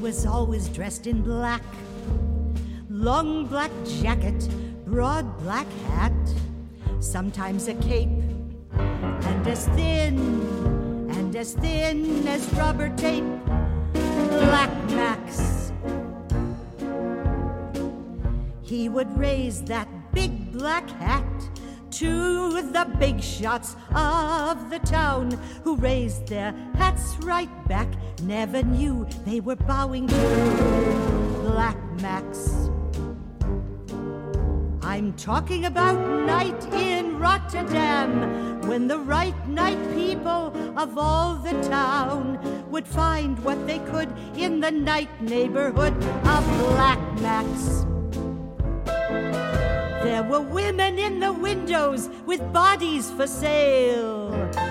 was always dressed in black. Long black jacket, broad black hat, sometimes a cape, and as thin as rubber tape. Black Max. He would raise that big black hat to the big shots of the town, who raised their hats right back, never knew they were bowing to Black Max. I'm talking about night in Rotterdam, when the right night people of all the town would find what they could in the night neighborhood of Black Max. There were women in the windows with bodies for sale.